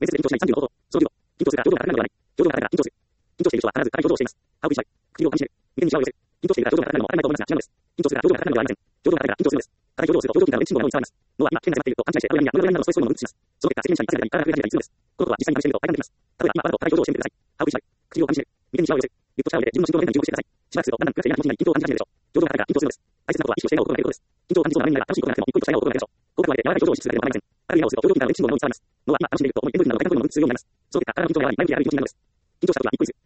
面接で緊張しない30の方法。その15、緊張するから表情が硬くなるのではない。表情が硬いから緊張する。緊張している人は必ず硬い表情をしています。歯を食いしばり、薬を噛み締める。眉間にシワを寄せる。緊張しているから表情が硬くなるのも当たり前と思いますが違うのです。緊張するから表情が硬くなるのではありません。表情が硬いから緊張するのです。硬い表情をすると表情筋が緊張するのです。硬い表情をすると表情筋が上に上がって、表情筋がと勘違いして、親指や胸の裏になるのをそういうものを運動します。その結果、責任者に汗がいっぱいが増え始めるのです。このことは実際に試してみると体感できます。例えば今あなたと硬い表情をしてみてください。歯を食いしばり、薬を噛み締める。眉間にシワを寄せる。ぎゅっと力を入れて自分の心臓の変化に注目してください。しばらくするとだんだん苦しい嫌な気持ちになり緊張を感じ始めるでしょう。表情が硬いから緊張するのです。大切なことは意識をして笑顔を心がけることです。緊張を感じそうな場面になれば楽しいことがなくても一歩一歩した笑顔を心がけるでしょう。ここまで柔らかい表情を意識するだけでも構いません。ある笑顔をすると表情筋が上に伸びるのが脳に伝わります。脳は今楽しんでいると思いエネルギーなどが体の部分の運動になります。その結果体の緊張が和らぎ前向きである気持ちになるのです。緊張した時は一歩ずつ